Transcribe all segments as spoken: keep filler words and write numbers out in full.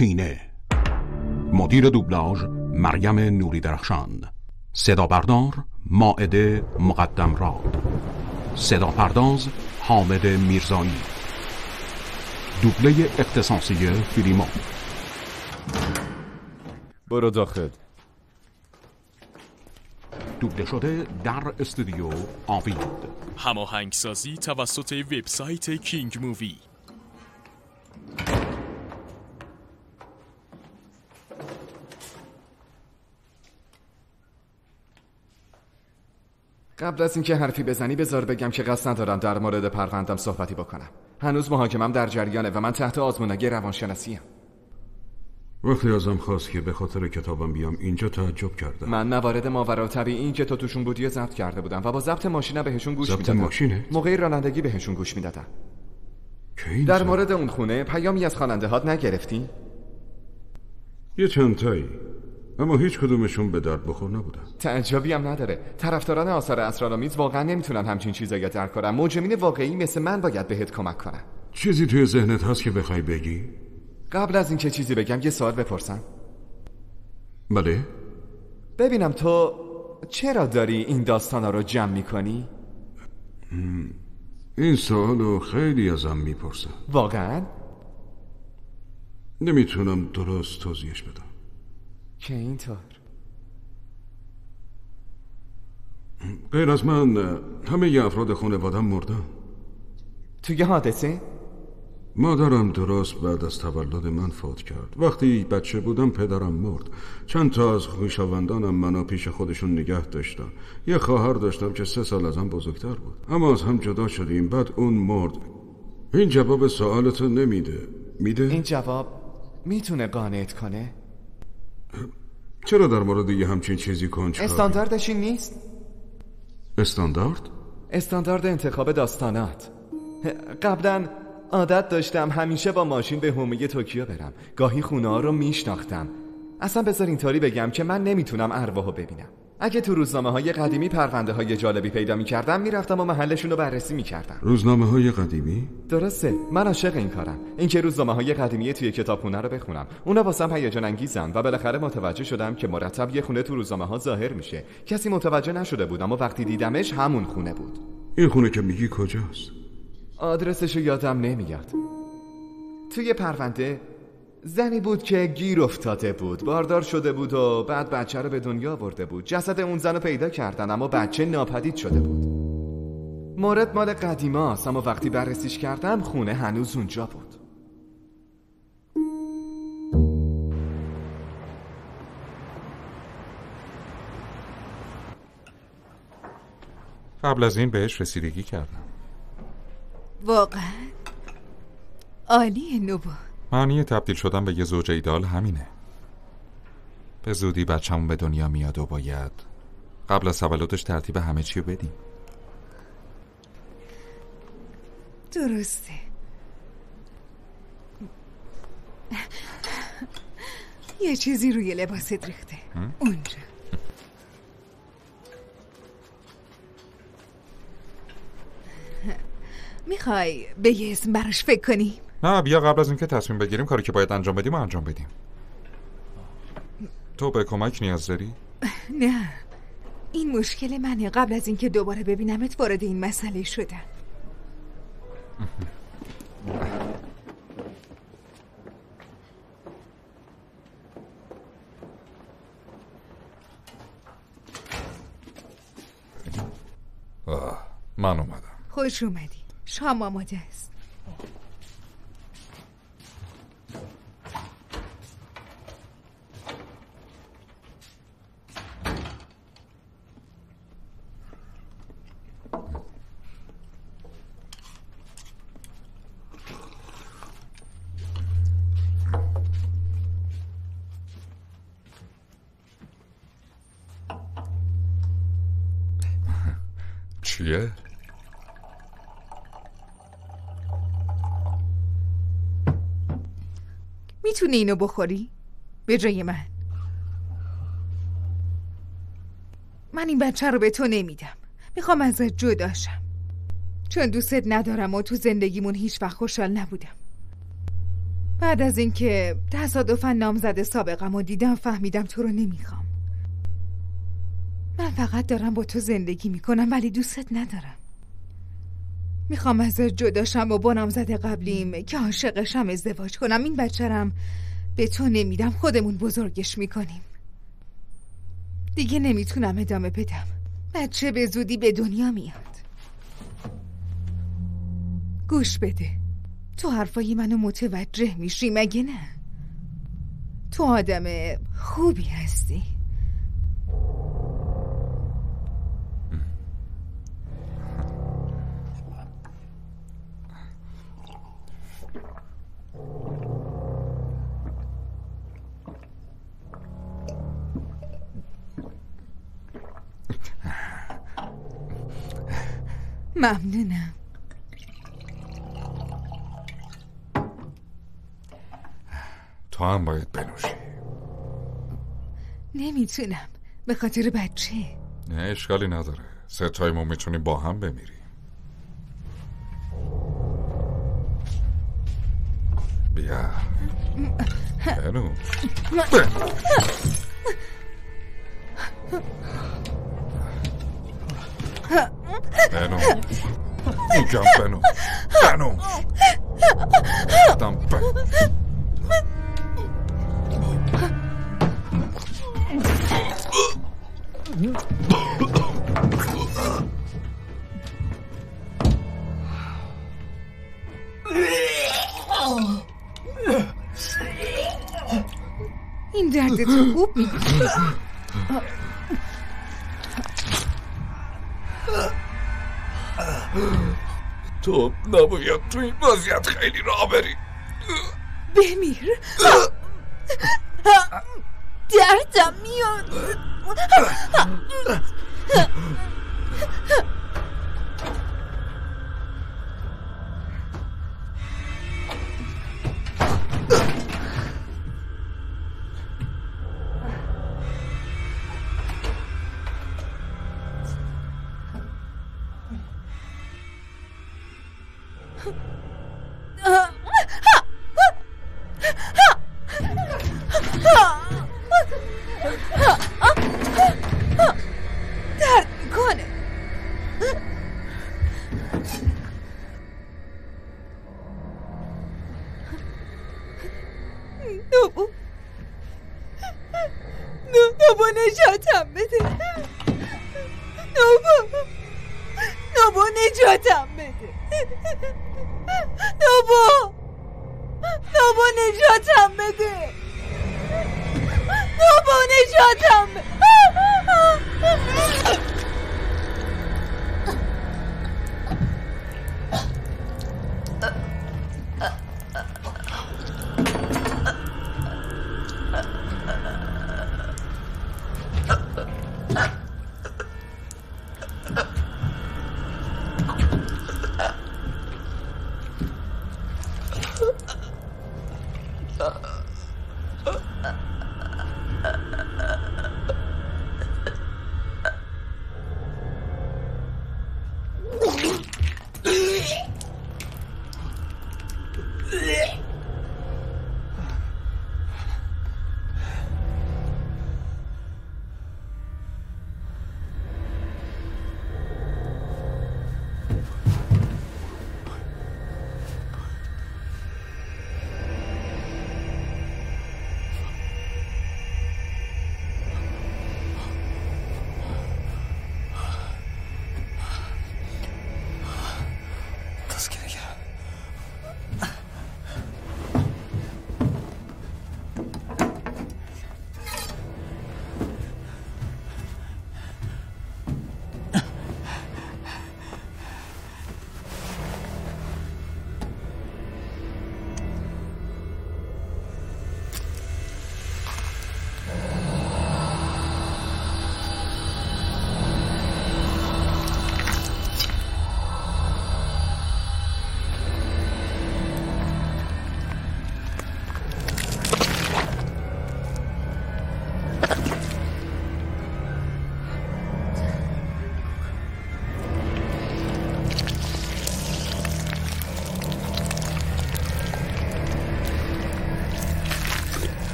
کینه. مدیر دوبلاژ مریم نوری درخشان. صدا بردار مائده مقدم راد. صدا پرداز حامد میرزایی. دوبله اختصاصی فیلیمو. برو داخل. دوبله شده در استودیو آوید. هماهنگسازی توسط وبسایت کینگ مووی. قبل از اینکه حرفی بزنی بذار بگم که قصد ندارم در مورد پروندم صحبتی بکنم. هنوز محاکمم در جریانه و من تحت آزمونگی روانشناسی ام. وقتی ازم خواست که به خاطر کتابم بیام اینجا تعجب کردم. من موارد ماوراءالطبیعی که تو توشون بودی ضبط کرده بودم و با ضبط ماشینم بهشون گوش میدادم. ضبط ماشینه؟ موقع رانندگی بهشون گوش میدادم. در زد؟ مورد اون خونه پیامی از خواننده هات نگرفتی؟ یه چند تایی، اما هیچ کدومشون به درد بخور نبودن. تعجبی هم نداره. طرفداران آثار اسرارآمیز واقعا نمیتونن همچین چیزایی درک کنن. مجرمین واقعی مثل من باید بهت کمک کنن. چیزی توی ذهنت هست که بخوای بگی؟ قبل از اینکه چیزی بگم یه سوال بپرسم. بله؟ ببینم تو چرا داری این داستانا رو جمع میکنی؟ این سوالو خیلی ازم میپرسن. واقعا؟ نمیتونم درست توضیحش بدم. که اینطور؟ غیر از من همه ی افراد خانوادم مردن. توی حادثه؟ مادرم درست بعد از تولد من فوت کرد. وقتی بچه بودم پدرم مرد. چند تا از خویشاوندانم منو پیش خودشون نگه داشتن. یه خواهر داشتم که سه سال ازم بزرگتر بود، اما از هم جدا شدیم. بعد اون مرد. این جواب سوالتو نمیده. میده؟ این جواب میتونه قانعت کنه؟ چرا در مورد یه همچین چیزی کنجکاوی؟ استانداردش این نیست؟ استاندارد؟ استاندارد انتخاب داستانات. قبلا عادت داشتم همیشه با ماشین به حومه توکیو برم. گاهی خونه ها رو میشناختم. اصلا بذار اینطوری بگم که من نمیتونم ارواحو ببینم. اگه تو روزنامه های قدیمی پرونده های جالبی پیدا میکردم میرفتم و محلشون رو بررسی میکردم. روزنامه های قدیمی؟ درسته، من عاشق این کارم. اینکه روزنامه های قدیمی توی کتابخونه رو بخونم. اونا واسم هیجان انگیزن و بالاخره متوجه شدم که مرتب یه خونه تو روزنامه ها ظاهر میشه. کسی متوجه نشده بود، اما وقتی دیدمش همون خونه بود. این خونه که میگی کجاست؟ آدرسشو یادم نمیاد. توی پرونده زنی بود که گیر افتاده بود، باردار شده بود و بعد بچه رو به دنیا آورده بود. جسد اون زن رو پیدا کردن اما بچه ناپدید شده بود. مورد مال قدیماست، اما وقتی بررسیش کردم خونه هنوز اونجا بود. قبل از این بهش رسیدگی کردم. واقعا عالیه نوبا. معنی تبدیل شدن به یه زوج ایدال همینه. به زودی بچه‌مون به دنیا میاد و باید قبل از تولدش ترتیب همه چی رو بدیم. درسته. یه چیزی روی لباست ریخته اونجا. میخوای به یه اسم براش فکر کنیم؟ نه بیا قبل از اینکه تصمیم بگیریم کاری که باید انجام بدیم و انجام بدیم. تو به کمک نیاز داری؟ نه، این مشکل منه. قبل از اینکه دوباره ببینمت وارد این مسئله شدم. آه، من اومدم. خوش اومدی. شام آماده است. چیه؟ میتونی اینو بخوری؟ به جای من. من این بچه رو به تو نمیدم. میخوام ازت جداشم، چون دوستت ندارم و تو زندگیمون هیچ وقت خوشحال نبودم. بعد از اینکه تصادفاً نامزد سابقم رو دیدم فهمیدم تو رو نمیخوام. من فقط دارم با تو زندگی میکنم ولی دوستت ندارم. میخوام ازت جداشم و با نامزد قبلیم که عاشقشم ازدواج کنم. این بچه‌رم به تو نمیدم، خودمون بزرگش میکنیم. دیگه نمیتونم ادامه بدم. بچه به زودی به دنیا میاد. گوش بده، تو حرفای منو متوجه میشی مگه نه؟ تو آدم خوبی هستی. ممنونم. تو هم باید بنوشی. نمیتونم به خاطر بچه. نه اشکالی نداره، سه تایمون میتونیم با هم بمیریم. بیا بنوش بنوش میگم بنوش بنوش دم بنوش. این درد تو خوب میکنه. تو نباید تو این وضعیت خیلی راه بری. بمیر. دردم میاد. درد میکنه. نوبو نوبو نجاتم بده. نوبو نوبو نجاتم بده. نوبو نوبو نجاتم بده. نوبو نجاتم بده.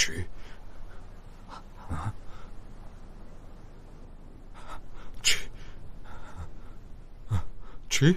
چی؟ چی؟ چی؟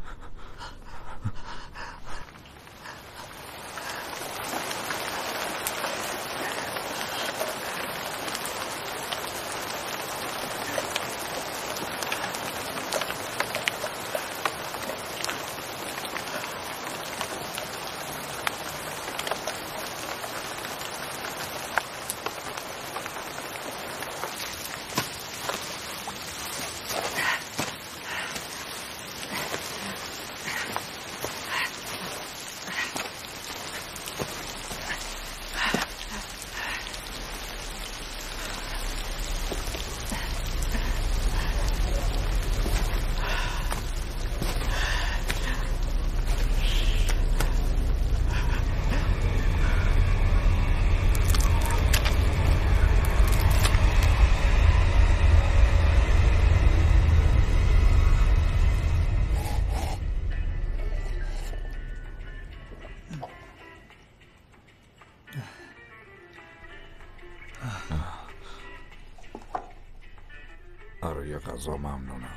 برای غذا ممنونم.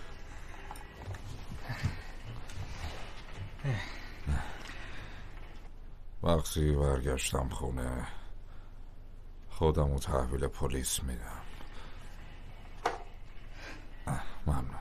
وقتی برگشتم خونه خودمو تحویل پلیس میدم. ممنون.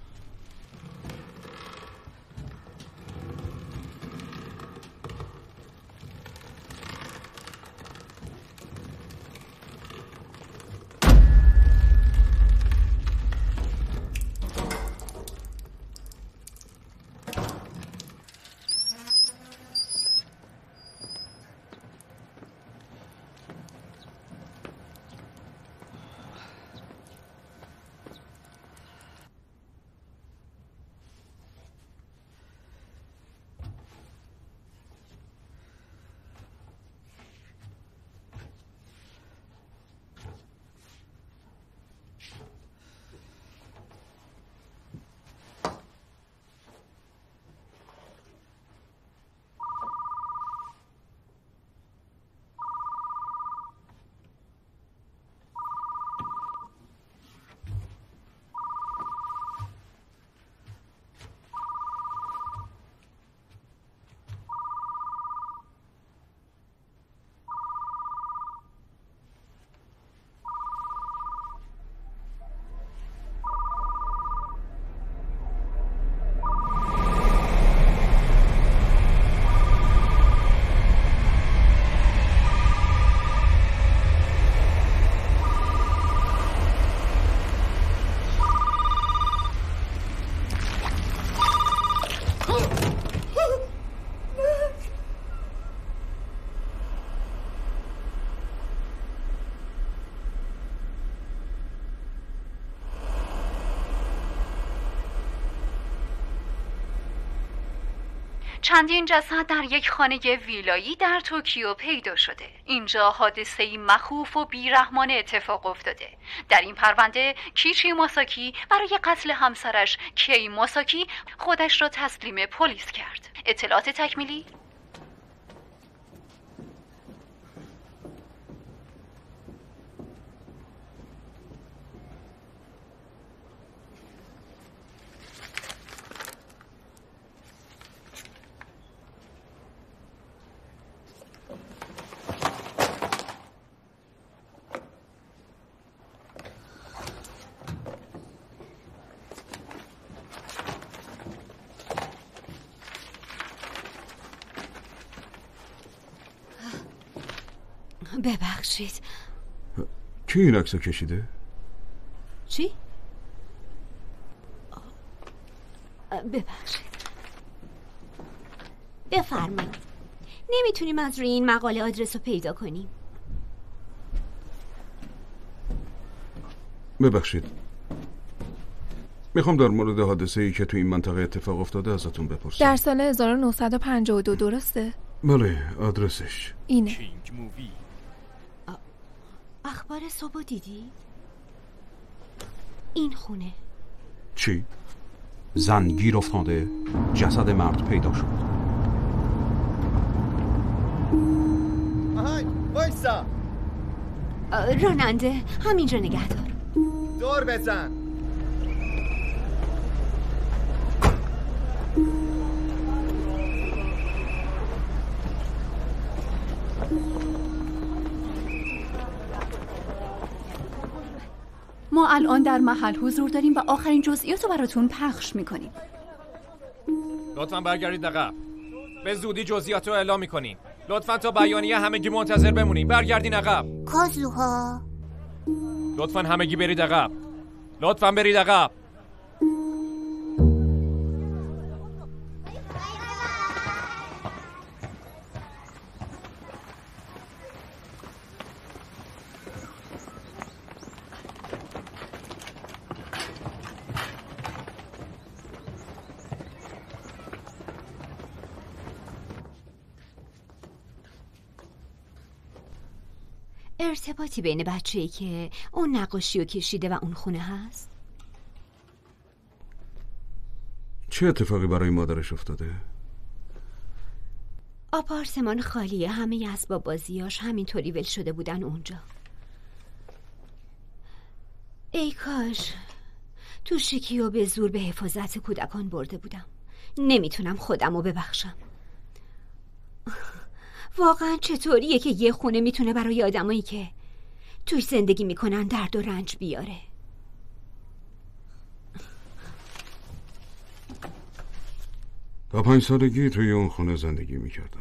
چندین جسد در یک خانه ویلایی در توکیو پیدا شده. اینجا حادثه‌ای مخوف و بیرحمانه اتفاق افتاده. در این پرونده کیچی ماساکی برای قتل همسرش کی ماساکی خودش را تسلیم پلیس کرد. اطلاعات تکمیلی؟ ببخشید. کی این عکسو کشیده؟ چی؟ ببخشید. بفرمایید. نمیتونیم از روی این مقاله آدرس رو پیدا کنیم. ببخشید. میخوام در مورد حادثه‌ای که تو این منطقه اتفاق افتاده ازتون بپرسم. در سال هزار و نهصد و پنجاه و دو درسته؟ بله، آدرسش اینه. کینگ مووی. اخبار صبح دیدی؟ این خونه. چی؟ زن گیر افتاده، جسد مرد پیدا شد. آهای وایس وایسا. راننده همینجا نگه دار. دور بزن. ما الان در محل حضور داریم و آخرین جزئیات رو براتون پخش میکنیم. لطفاً برگردید عقب. به زودی جزئیات رو اعلام میکنیم. لطفاً تا بیانیه همگی منتظر بمونید. برگردین عقب. کازوها. لطفاً همگی برید عقب. لطفاً برید عقب. ارتباطی بین بچه‌ای که اون نقاشی رو کشیده و اون خونه هست؟ چه اتفاقی برای مادرش افتاده؟ آپارتمان خالیه، همه اسباب بازیاش همینطوری ول شده بودن اونجا. ای کاش تو شیکی و به زور به حفاظت کودکان برده بودم. نمیتونم خودم رو ببخشم. واقعا چطوریه که یه خونه میتونه برای آدمایی که توی زندگی میکنن درد و رنج بیاره؟ تا پنج سالگی توی اون خونه زندگی میکردم.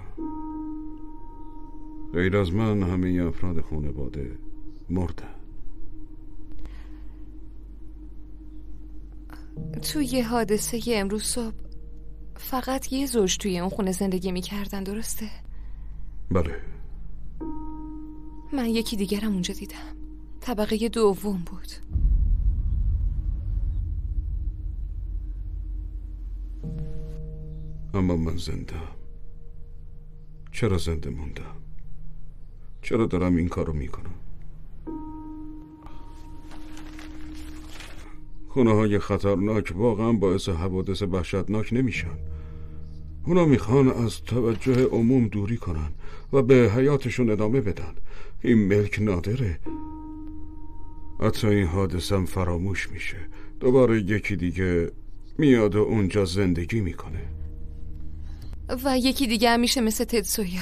غیر از من همه افراد خانواده مردن. توی حادثه امروز صبح فقط یه زوج توی اون خونه زندگی میکردن، درسته؟ بله. من یکی دیگرم اونجا دیدم، طبقه دوم بود. اما من زندم. چرا زنده موندم؟ چرا دارم این کارو میکنم؟ خونه های خطرناک واقعا باعث حوادث وحشتناک نمیشن. اونا میخوان از توجه عموم دوری کنن و به حیاتشون ادامه بدن. این ملک نادره. حتی این حادثم فراموش میشه، دوباره یکی دیگه میاد و اونجا زندگی میکنه. و یکی دیگه هم میشه مثل تدسویا.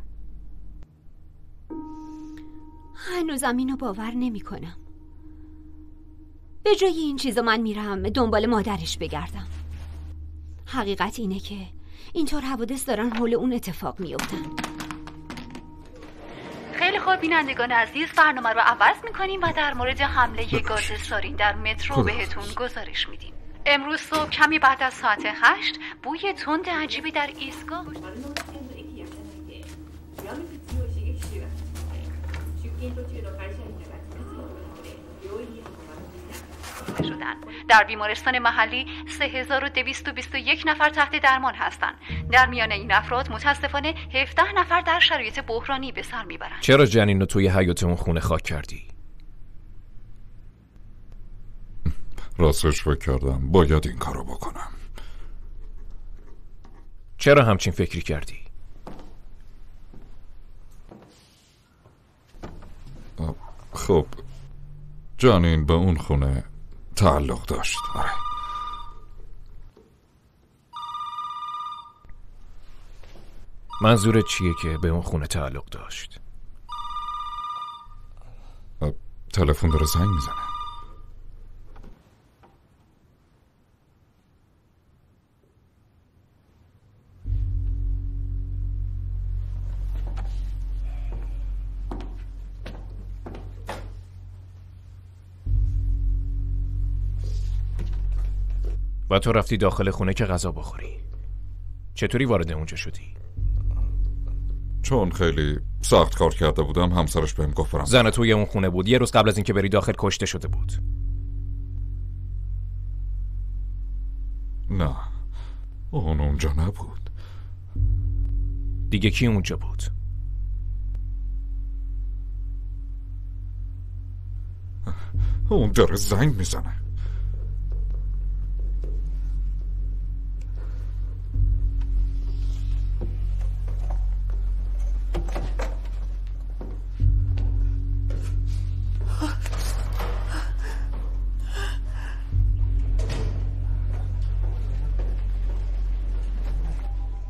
هنوزم اینو باور نمی کنم. به جای این چیزا من میرم دنبال مادرش بگردم. حقیقت اینه که اینطور حوادث دارن حول اون اتفاق میافتن. خیلی خوب بینندگان عزیز، برنامه رو عوض میکنیم و در مورد حمله گاز سارین در مترو بهتون گزارش میدیم. امروز صبح کمی بعد از ساعت هشت بوی تند عجیبی در ایستگاه شدن. در بیمارستان محلی سه هزار و دویست و بیست و یک نفر تحت درمان هستند. در میان این افراد متاسفانه هفده نفر در شرایط بحرانی به سر میبرند. چرا جنین رو توی حیاط اون خونه خاک کردی؟ راستش فکر کردم باید این کارو بکنم. چرا همچین فکری کردی؟ خب جنین به اون خونه تعلق داشت. آره. منظورت چیه که به اون خونه تعلق داشت؟ تلفن داره زنگ میزنه. و تو رفتی داخل خونه که غذا بخوری. چطوری وارد اونجا شدی؟ چون خیلی سخت کار کرده بودم همسرش بهم گفت برم. زن توی اون خونه بود. یه روز قبل از اینکه بری داخل کشته شده بود. نه، اون اونجا نبود. دیگه کی اونجا بود؟ اون داره زنگ میزنه.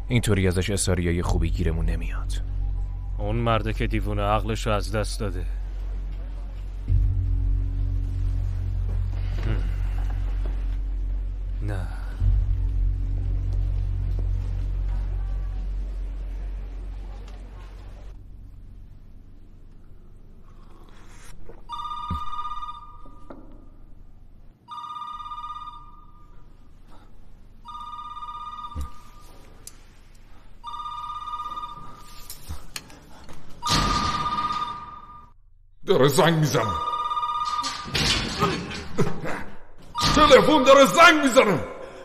اینطوری ازش اصاریای خوبی گیرمون نمیاد. اون مرده که دیوونه عقلشو از دست داده. نه داره زنگ میزنه. تلفن داره زنگ میزنه.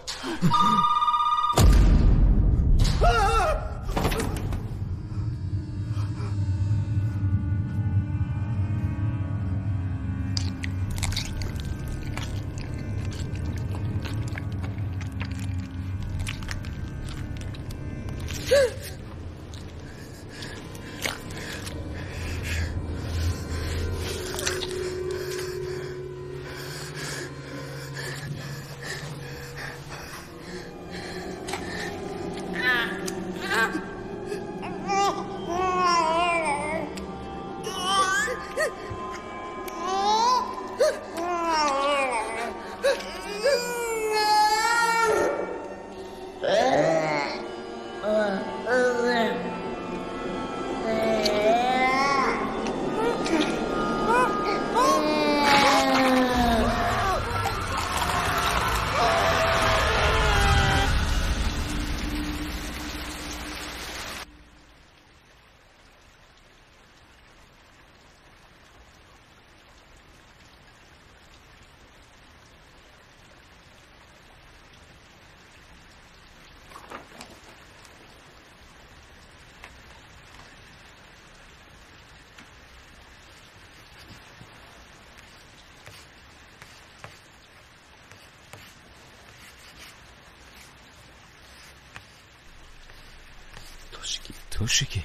توشیکی توشیکی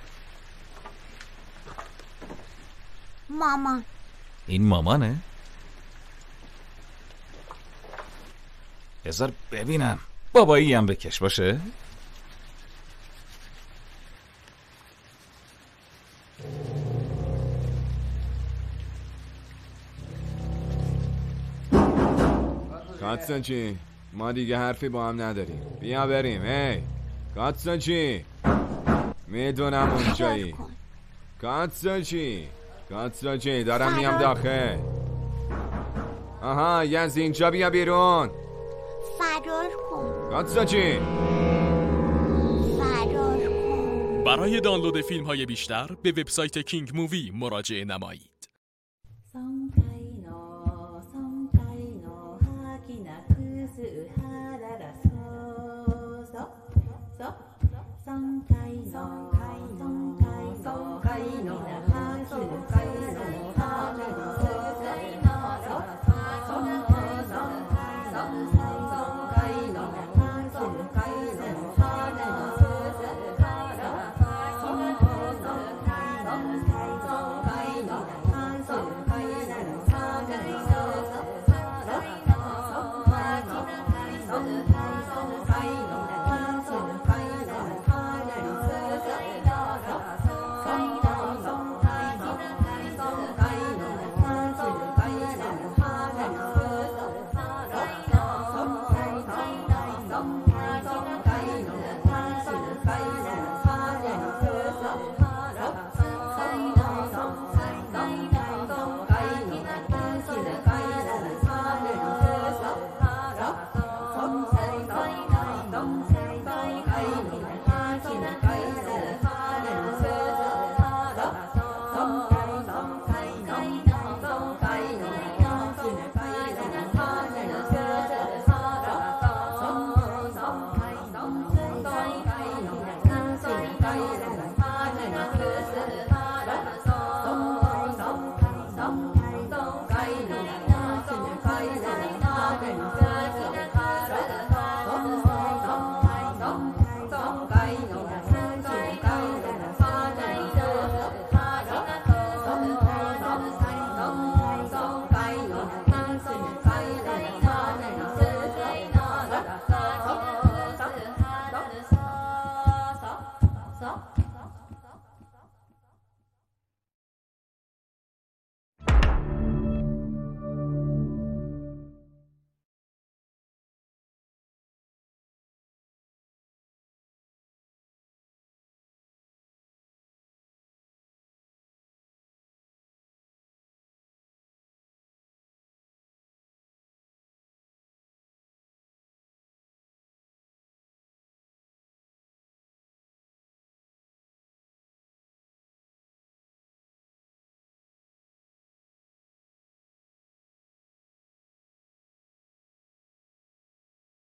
مامان. این مامانه؟ بذار ببینم. بابایی هم بکش باشه. کاتسونچی، ما دیگه حرفی با هم نداریم. بیا بریم. هی کاتسونچی، میدونم اونجایی. کاتسونچی کاتسونچی دارم میام داخل. آها یه از اینجا بیا بیرون. فرار کن کاتسونچی، فرار کن. برای دانلود فیلم های بیشتر به وبسایت کینگ مووی مراجعه نمایید.